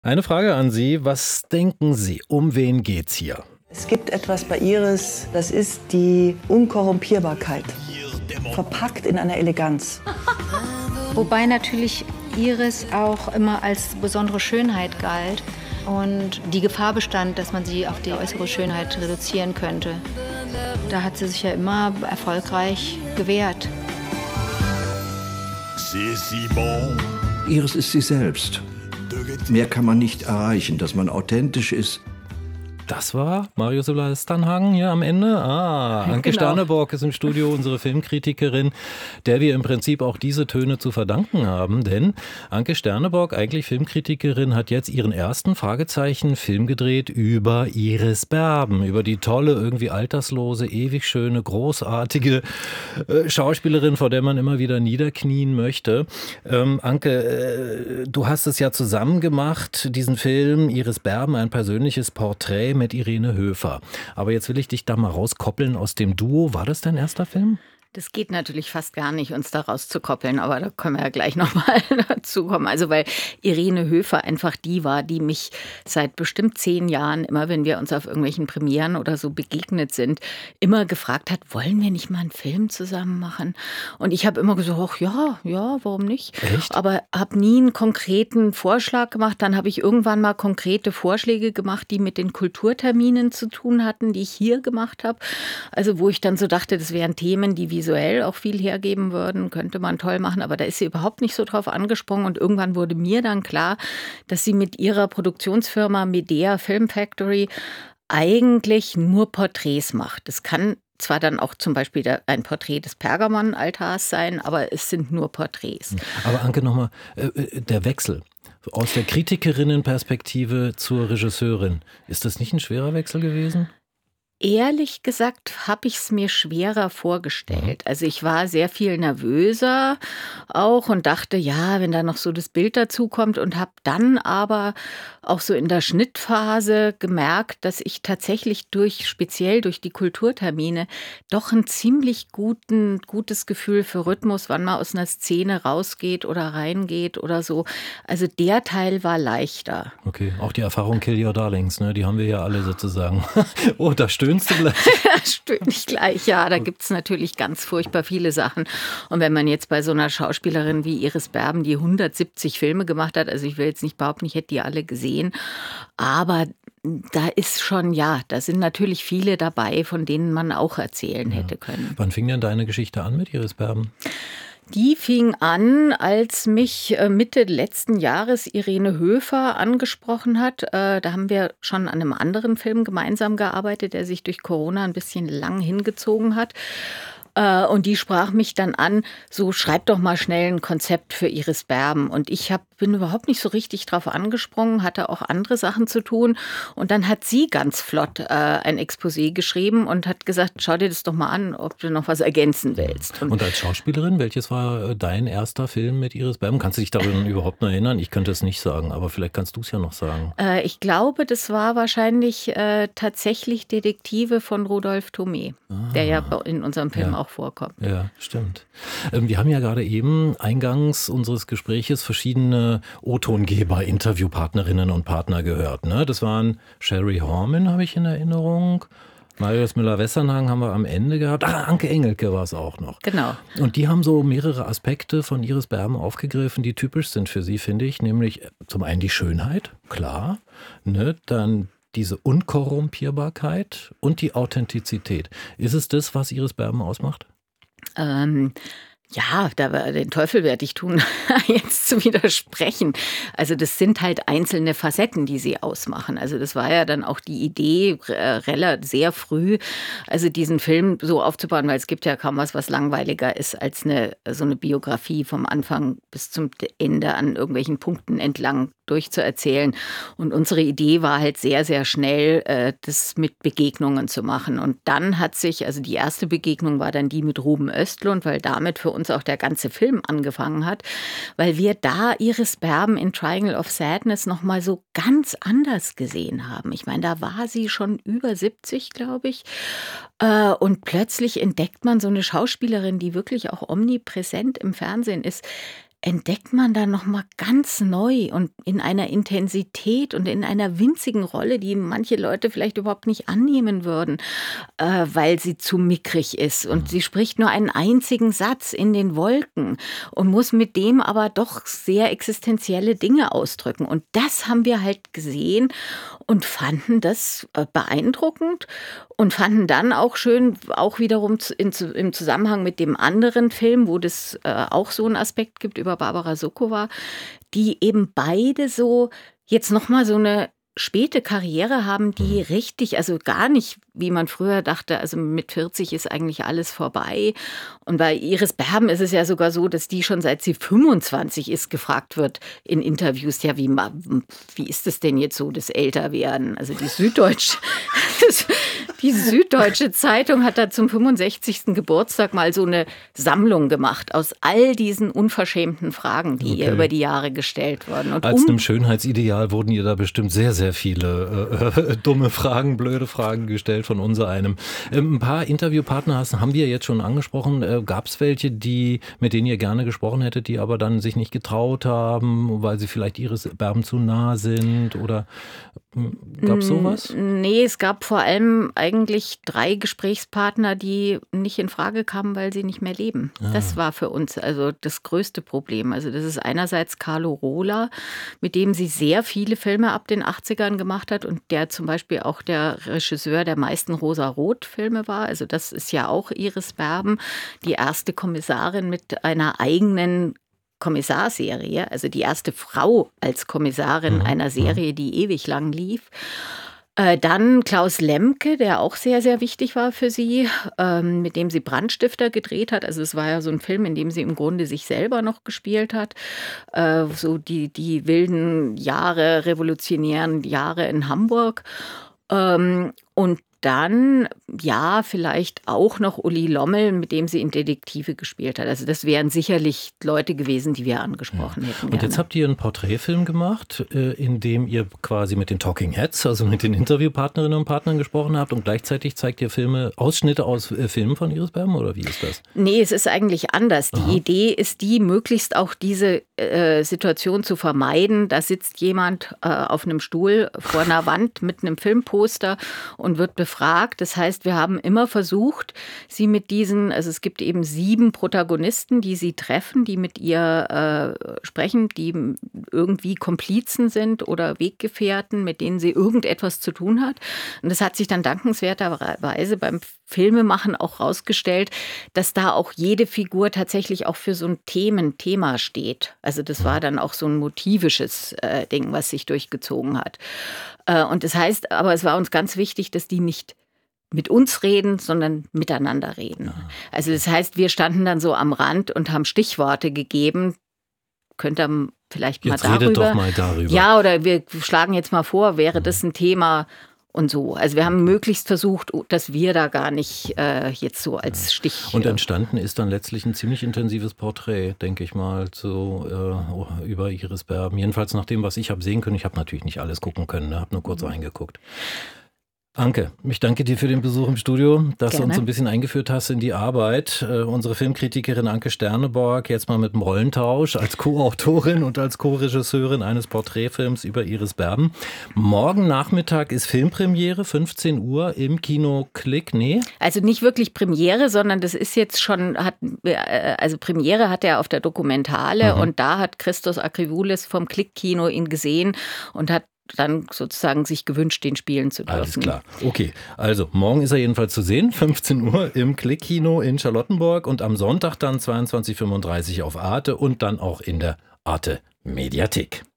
Eine Frage an Sie. Was denken Sie, um wen geht's hier? Es gibt etwas bei Iris, das ist die Unkorrumpierbarkeit, verpackt in einer Eleganz. Wobei natürlich Iris auch immer als besondere Schönheit galt und die Gefahr bestand, dass man sie auf die äußere Schönheit reduzieren könnte. Da hat sie sich ja immer erfolgreich gewehrt. Iris ist sie selbst. Mehr kann man nicht erreichen, dass man authentisch ist. Das war Mario Solar-Stannhagen hier am Ende. Anke Sterneborg ist im Studio, unsere Filmkritikerin, der wir im Prinzip auch diese Töne zu verdanken haben. Denn Anke Sterneborg, eigentlich Filmkritikerin, hat jetzt ihren ersten Film gedreht über Iris Berben. Über die tolle, irgendwie alterslose, ewig schöne, großartige Schauspielerin, vor der man immer wieder niederknien möchte. Anke, du hast es ja zusammen gemacht, diesen Film Iris Berben, ein persönliches Porträt mit Irene Höfer. Aber jetzt will ich dich da mal rauskoppeln aus dem Duo. War das dein erster Film? Das geht natürlich fast gar nicht, uns da rauszukoppeln, aber da können wir ja gleich nochmal dazu kommen. Also weil Irene Höfer einfach die war, die mich seit bestimmt 10 Jahren, immer wenn wir uns auf irgendwelchen Premieren oder so begegnet sind, immer gefragt hat, wollen wir nicht mal einen Film zusammen machen? Und ich habe immer gesagt, ach ja, warum nicht? Echt? Aber habe nie einen konkreten Vorschlag gemacht. Dann habe ich irgendwann mal konkrete Vorschläge gemacht, die mit den Kulturterminen zu tun hatten, die ich hier gemacht habe. Also wo ich dann so dachte, das wären Themen, die visuell auch viel hergeben würden, könnte man toll machen, aber da ist sie überhaupt nicht so drauf angesprungen und irgendwann wurde mir dann klar, dass sie mit ihrer Produktionsfirma Medea Film Factory eigentlich nur Porträts macht. Das kann zwar dann auch zum Beispiel ein Porträt des Pergamon-Altars sein, aber es sind nur Porträts. Aber Anke, nochmal, der Wechsel aus der Kritikerinnenperspektive zur Regisseurin, ist das nicht ein schwerer Wechsel gewesen? Ehrlich gesagt habe ich es mir schwerer vorgestellt. Also ich war sehr viel nervöser auch und dachte, ja, wenn da noch so das Bild dazu kommt und habe dann aber auch so in der Schnittphase gemerkt, dass ich tatsächlich speziell durch die Kulturtermine doch ein ziemlich gutes Gefühl für Rhythmus, wann man aus einer Szene rausgeht oder reingeht oder so. Also der Teil war leichter. Okay, auch die Erfahrung Kill Your Darlings, ne? Die haben wir ja alle sozusagen. Oh, da stöhnst du gleich. Stöhnt nicht gleich, ja, da gibt es natürlich ganz furchtbar viele Sachen. Und wenn man jetzt bei so einer Schauspielerin wie Iris Berben, die 170 Filme gemacht hat, also ich will jetzt nicht behaupten, ich hätte die alle gesehen, aber da ist schon, ja, da sind natürlich viele dabei, von denen man auch erzählen hätte können. Wann fing denn deine Geschichte an mit Iris Berben? Die fing an, als mich Mitte letzten Jahres Irene Höfer angesprochen hat. Da haben wir schon an einem anderen Film gemeinsam gearbeitet, der sich durch Corona ein bisschen lang hingezogen hat. Und die sprach mich dann an, so schreib doch mal schnell ein Konzept für Iris Berben. Und ich bin überhaupt nicht so richtig drauf angesprungen, hatte auch andere Sachen zu tun. Und dann hat sie ganz flott ein Exposé geschrieben und hat gesagt, schau dir das doch mal an, ob du noch was ergänzen willst. Und als Schauspielerin, welches war dein erster Film mit Iris Berben? Kannst du dich daran überhaupt noch erinnern? Ich könnte es nicht sagen, aber vielleicht kannst du es ja noch sagen. Ich glaube, das war wahrscheinlich tatsächlich Detektive von Rudolf Thomé, der ja in unserem Film auch vorkommt. Ja, stimmt. Wir haben ja gerade eben eingangs unseres Gespräches verschiedene O-Tongeber, Interviewpartnerinnen und Partner gehört. Ne? Das waren Sherry Horman, habe ich in Erinnerung. Marius Müller-Westernhagen haben wir am Ende gehabt. Anke Engelke war es auch noch. Genau. Und die haben so mehrere Aspekte von Iris Berben aufgegriffen, die typisch sind für sie, finde ich. Nämlich zum einen die Schönheit, klar. Ne? Dann diese Unkorrumpierbarkeit und die Authentizität. Ist es das, was Iris Berben ausmacht? Ja, den Teufel werde ich tun, jetzt zu widersprechen. Also das sind halt einzelne Facetten, die sie ausmachen. Also das war ja dann auch die Idee sehr früh, also diesen Film so aufzubauen, weil es gibt ja kaum was langweiliger ist, als so eine Biografie vom Anfang bis zum Ende an irgendwelchen Punkten entlang durchzuerzählen. Und unsere Idee war halt sehr, sehr schnell, das mit Begegnungen zu machen. Und dann also die erste Begegnung war dann die mit Ruben Östlund, weil damit für uns auch der ganze Film angefangen hat, weil wir da Iris Berben in Triangle of Sadness nochmal so ganz anders gesehen haben. Ich meine, da war sie schon über 70, glaube ich. Und plötzlich entdeckt man so eine Schauspielerin, die wirklich auch omnipräsent im Fernsehen ist. entdeckt man dann nochmal ganz neu und in einer Intensität und in einer winzigen Rolle, die manche Leute vielleicht überhaupt nicht annehmen würden, weil sie zu mickrig ist. Und sie spricht nur einen einzigen Satz in den Wolken und muss mit dem aber doch sehr existenzielle Dinge ausdrücken. Und das haben wir halt gesehen und fanden das beeindruckend und fanden dann auch schön, auch wiederum im Zusammenhang mit dem anderen Film, wo das auch so einen Aspekt gibt über Barbara Sokowa, die eben beide so jetzt nochmal so eine späte Karriere haben, die richtig, also gar nicht, wie man früher dachte, also mit 40 ist eigentlich alles vorbei. Und bei Iris Berben ist es ja sogar so, dass die schon seit sie 25 ist gefragt wird in Interviews, ja, wie ist es denn jetzt so, das Älterwerden? Also die Süddeutsche Zeitung hat da zum 65. Geburtstag mal so eine Sammlung gemacht aus all diesen unverschämten Fragen, die ihr über die Jahre gestellt wurden. Und als einem Schönheitsideal wurden ihr da bestimmt sehr, sehr viele dumme Fragen, blöde Fragen gestellt von unser einem. Ein paar Interviewpartner haben wir jetzt schon angesprochen. Gab es welche, mit denen ihr gerne gesprochen hättet, die aber dann sich nicht getraut haben, weil sie vielleicht Iris Berben zu nah sind? Oder gab es sowas? Nee, es gab vor allem eigentlich 3 Gesprächspartner, die nicht in Frage kamen, weil sie nicht mehr leben. Das war für uns also das größte Problem. Also das ist einerseits Carlo Rohler, mit dem sie sehr viele Filme ab den 80ern gemacht hat und der zum Beispiel auch der Regisseur der meisten Rosa-Rot-Filme war. Also das ist ja auch Iris Berben, die erste Kommissarin mit einer eigenen Kommissarserie, also die erste Frau als Kommissarin einer Serie, die ewig lang lief. Dann Klaus Lemke, der auch sehr, sehr wichtig war für sie, mit dem sie Brandstifter gedreht hat. Also es war ja so ein Film, in dem sie im Grunde sich selber noch gespielt hat. So die wilden Jahre, revolutionären Jahre in Hamburg. Und dann, ja, vielleicht auch noch Uli Lommel, mit dem sie in Detektive gespielt hat. Also das wären sicherlich Leute gewesen, die wir angesprochen hätten. Und jetzt habt ihr einen Porträtfilm gemacht, in dem ihr quasi mit den Talking Heads, also mit den Interviewpartnerinnen und Partnern gesprochen habt und gleichzeitig zeigt ihr Ausschnitte aus Filmen von Iris Berben, oder wie ist das? Nee, es ist eigentlich anders. Die Idee ist möglichst auch diese Situation zu vermeiden. Da sitzt jemand auf einem Stuhl vor einer Wand mit einem Filmposter und wird befragt. Das heißt, wir haben immer versucht, sie mit also es gibt eben 7 Protagonisten, die sie treffen, die mit ihr sprechen, die irgendwie Komplizen sind oder Weggefährten, mit denen sie irgendetwas zu tun hat. Und das hat sich dann dankenswerterweise beim Filmemachen auch rausgestellt, dass da auch jede Figur tatsächlich auch für so ein Thema steht. Also das war dann auch so ein motivisches Ding, was sich durchgezogen hat. Und das heißt, aber es war uns ganz wichtig, dass die nicht mit uns reden, sondern miteinander reden. Also das heißt, wir standen dann so am Rand und haben Stichworte gegeben. Könnt ihr vielleicht mal darüber. Redet doch mal darüber. Ja, oder wir schlagen jetzt mal vor, wäre das ein Thema und so. Also wir haben möglichst versucht, dass wir da gar nicht jetzt so als Stich... Und entstanden ist dann letztlich ein ziemlich intensives Porträt, denke ich mal, so über Iris Berben. Jedenfalls nach dem, was ich habe sehen können. Ich habe natürlich nicht alles gucken können, habe nur kurz reingeguckt. Anke, ich danke dir für den Besuch im Studio, dass du uns ein bisschen eingeführt hast in die Arbeit. Unsere Filmkritikerin Anke Sterneborg, jetzt mal mit dem Rollentausch als Co-Autorin und als Co-Regisseurin eines Porträtfilms über Iris Berben. Morgen Nachmittag ist Filmpremiere, 15 Uhr im Kino Klick. Nee? Also nicht wirklich Premiere, sondern das ist jetzt schon, also Premiere hat er auf der Dokumentale und da hat Christos Akrivoulis vom Klick-Kino ihn gesehen und hat dann sozusagen sich gewünscht, den spielen zu dürfen. Alles klar. Okay, also morgen ist er jedenfalls zu sehen, 15 Uhr im Klick-Kino in Charlottenburg und am Sonntag dann 22:35 auf Arte und dann auch in der Arte Mediathek.